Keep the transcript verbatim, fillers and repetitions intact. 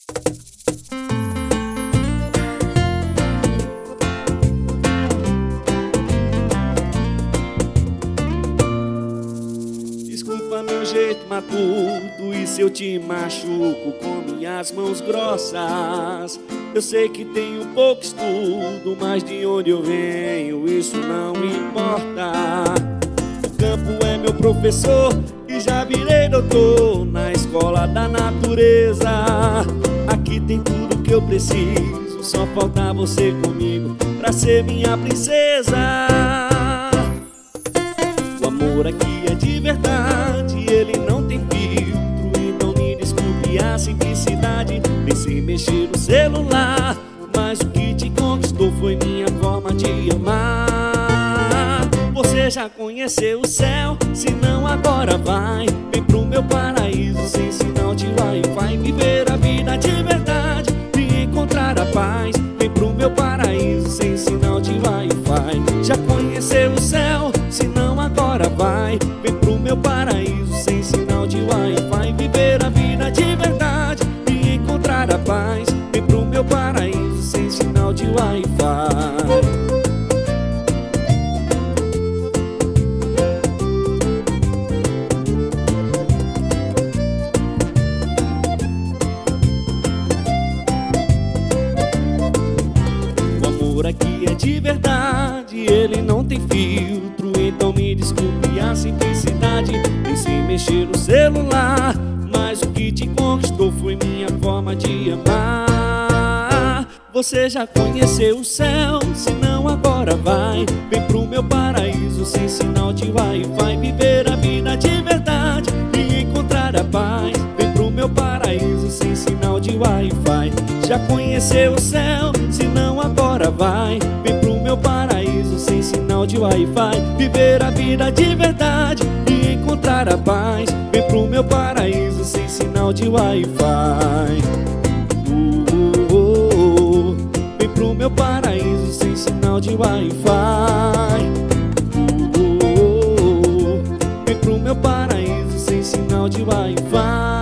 Desculpa meu jeito matuto e se eu te machuco com minhas mãos grossas. Eu sei que tenho pouco estudo, mas de onde eu venho isso não importa. O campo é meu professor e já virei doutor na escola da natureza. Aqui tem tudo que eu preciso, só falta você comigo pra ser minha princesa. O amor aqui é de verdade, ele não tem filtro, então me desculpe a simplicidade. Pensei em mexer no celular, mas o que te conquistou foi minha forma de amar. Você já conheceu o céu, se não agora vai. Vem pro meu paraíso sem sinal de Wi-Fi. Viver a vida de verdade e encontrar a paz. Vem pro meu paraíso sem sinal de Wi-Fi. Já conheceu o céu, se não agora vai. Vem pro meu paraíso sem sinal de Wi-Fi. Viver a vida de verdade e encontrar a paz. Vem pro meu paraíso sem sinal de Wi-Fi. Aqui é de verdade, ele não tem filtro, então me desculpe a simplicidade. Pensei em mexer no celular, mas o que te conquistou foi minha forma de amar. Você já conheceu o céu, se não agora vai. Vem pro meu paraíso sem sinal de Wi-Fi. Viver a vida de verdade e encontrar a paz. Vem pro meu paraíso sem sinal de Wi-Fi. Já conheceu o céu, se não agora vai. Vem pro meu paraíso sem sinal de Wi-Fi. Viver a vida de verdade e encontrar a paz. Vem pro meu paraíso sem sinal de Wi-Fi. uh, uh, uh, uh. Vem pro meu paraíso sem sinal de Wi-Fi. uh, uh, uh. Vem pro meu paraíso sem sinal de Wi-Fi.